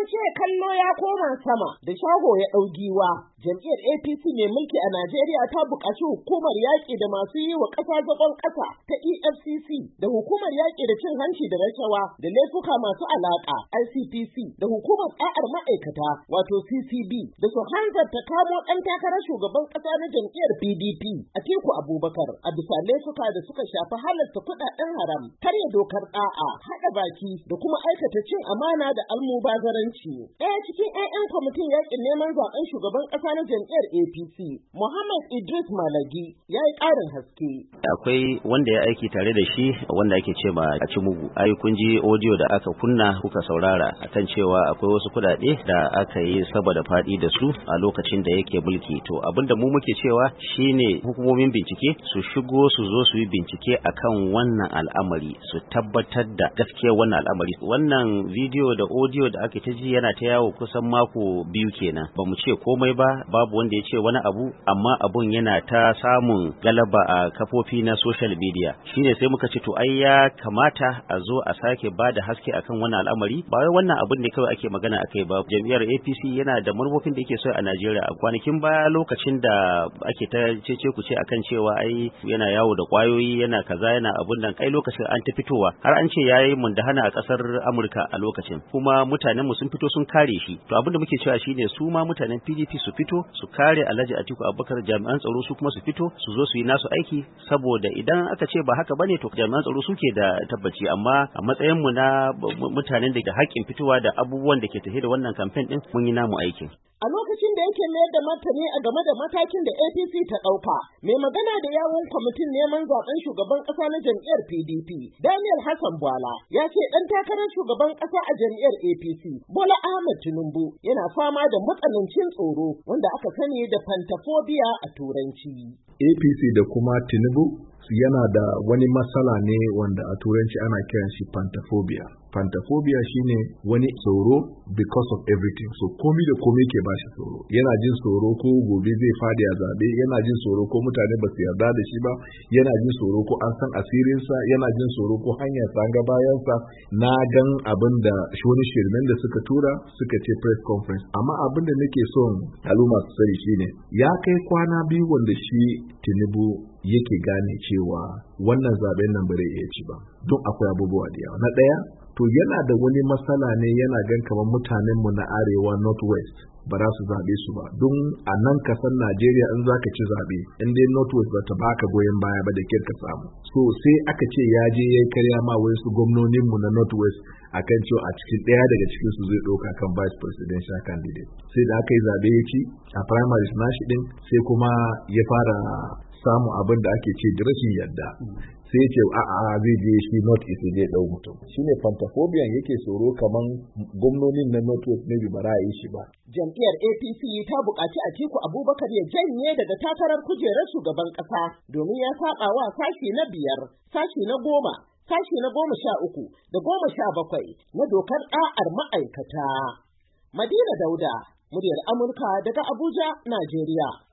ce kallo ya koma sama da shago ya ɗau giwa. Jam'iyyar APC mai mulki a Najeriya ta buƙaci hukumar yaƙi da masu yi wa ƙasa zagon ƙasa ta EFCC da hukumar yaƙi da cin hanci da rashawa da laifuka masu alaƙa ICPC da hukumar ɗa'ar ma'aikata wato CCB da su hanzarta kamo ɗan takarar shugaban ƙasa na jam'iyyar PDP Atiku Abubakar a bisa laifuka da suka shafi halarta kuɗaɗen haram, karya dokar ɗa'a, haɗa baki da kuma aikata cin amana da almubazaranci. Ɗaya cikin 'ya'yan kwamitin yaƙin neman zaɓen shugaban ƙasa na jam'iyyar APC, Muhammad Idris Malagi, ya yi ƙarin haske. Akwai wanda ya aiki tare da shi wanda ake ce ma a ci mugu. Ai kun ji audio da aka kunna kuka saurara akan cewa akwai wasu kuɗaɗe da aka yi saboda faɗi da su a lokacin da yake mulki. To abinda mu muke cewa shine hukumomin bincike su shigo su zo su yi bincike akan wannan al'amari, su tabbatar da gaskiyar wannan al'amari. Wannan video da audio da ake ta ji yana ta yawo kusan mako biyu kenan. Ba mu ce komai ba, babu wanda ya ce wani abu, amma abun yana ta samun galaba a kafofi na social media. Shine sai muka ce to ai ya kamata a zo a sake ba da haske akan wannan al'amari. Ba wai wannan abun ne kawai ake magana akai ba. Jam'iyyar APC yana da manufofin da yake so a Najeriya. A kwanakin baya lokacin da ake ta cece ku ce akan cewa ai yana yawo da kwayoyi, yana kaza, yana abun nan, kai lokacin an ta fitowa har an ce yayi mundahana a kasar Amurka a lokacin, kuma mutanen mu sun fito sun kare shi. To abin da muke cewa shine su ma mutanen PDP su fito su kare Alhaji Atiku Abubakar, jami'an tsaro su kuma su fito su zo su yi nasu aiki, saboda idan aka ce ba haka bane to jami'an tsaro suke da tabbaci. Amma a matsayin mu na mutanen da haƙƙin fitowa da abubuwan da ke tafe da wannan campaign din, mun yi namu aikin. A lokacin da yake mayar da martani a game da matakin da APC ta ɗauka, mai magana da yawun kwamitin neman zaben shugaban ƙasa na jam'iyyar PDP, Daniel Hassan Bwala, ya ce ɗan takarar shugaban ƙasa a jam'iyyar APC, Bola Ahmed Tinubu, yana fama da matsanancin tsoro wanda aka sani da pantophobia a Turanci. APC da kuma Tinubu yana da wani matsala ne wanda a Turanci ana kiran shi pantophobia. Pantophobia shine wani tsoro because of everything. So komi da komi ke bashi tsoro. Yana jin tsoro ko gobe zai fadi a zabe, yana jin tsoro ko mutane ba su yarda da shi ba, yana jin tsoro ko an san asirinsa, yana jin tsoro ko hanyar ga bayansa. Na gan abin da wani shirmen da suka tura suka ce press conference. Amma abin da nake son al'umma su sani shine ya kai kwana biyu wanda shi Tinubu yake gane cewa wannan zaben nan bare iya ci ba. Don akwai abubuwa da yawa. Na ɗaya, to yana da wani matsala ne, yana gan kamar mutanenmu na arewa northwest ba za su zaɓe su ba. Don a nan kasar Najeriya in za ka ci zaɓe, in dai northwest ba ta baka goyon baya ba da ka samu. So sai aka ce ya je ya yi karya ma wasu gwamnoninmu na northwest akan cewa a cikin ɗaya daga cikin su zai ɗauka kan vice presidential candidate. Sai da aka yi zaɓe ya ci a primaries nashi ɗin, sai kuma ya fara samun abin da ake ce rashin yadda. Sai ya ce a'a zai je shi north east zai dau mutum. Shine pantophobia yake tsoro kaman gwamnonin na north west ne ba ra'ayi shi ba. Jam'iyyar APC ta buƙaci Atiku Abubakar ya janye daga takarar kujerar shugaban ƙasa domin ya saba wa sashi na 5, sashi na 10, sashi na 13 da 17 na dokar ɗa'ar ma'aikata. Madina Dauda, muryar Amurka daga Abuja, Najeriya.